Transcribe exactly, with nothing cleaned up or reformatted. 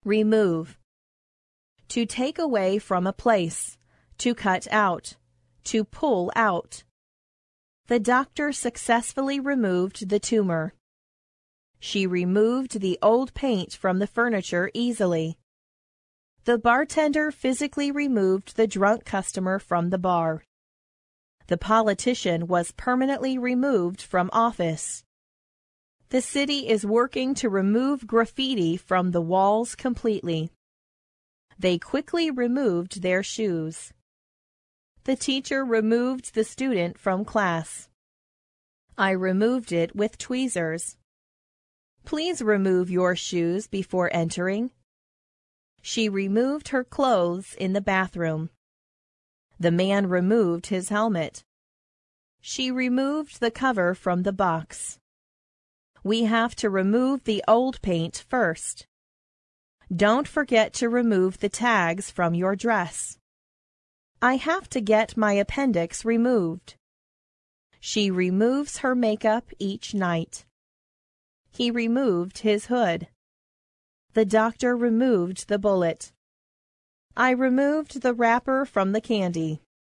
Remove. To take away from a place, to cut out, to pull out. The doctor successfully removed the tumor. She removed the old paint from the furniture easily. The bartender physically removed the drunk customer from the bar. The politician was permanently removed from office. The city is working to remove graffiti from the walls completely. They quickly removed their shoes. The teacher removed the student from class. I removed it with tweezers. Please remove your shoes before entering. She removed her clothes in the bathroom. The man removed his helmet. She removed the cover from the box. We have to remove the old paint first. Don't forget to remove the tags from your dress. I have to get my appendix removed. She removes her makeup each night. He removed his hood. The doctor removed the bullet. I removed the wrapper from the candy.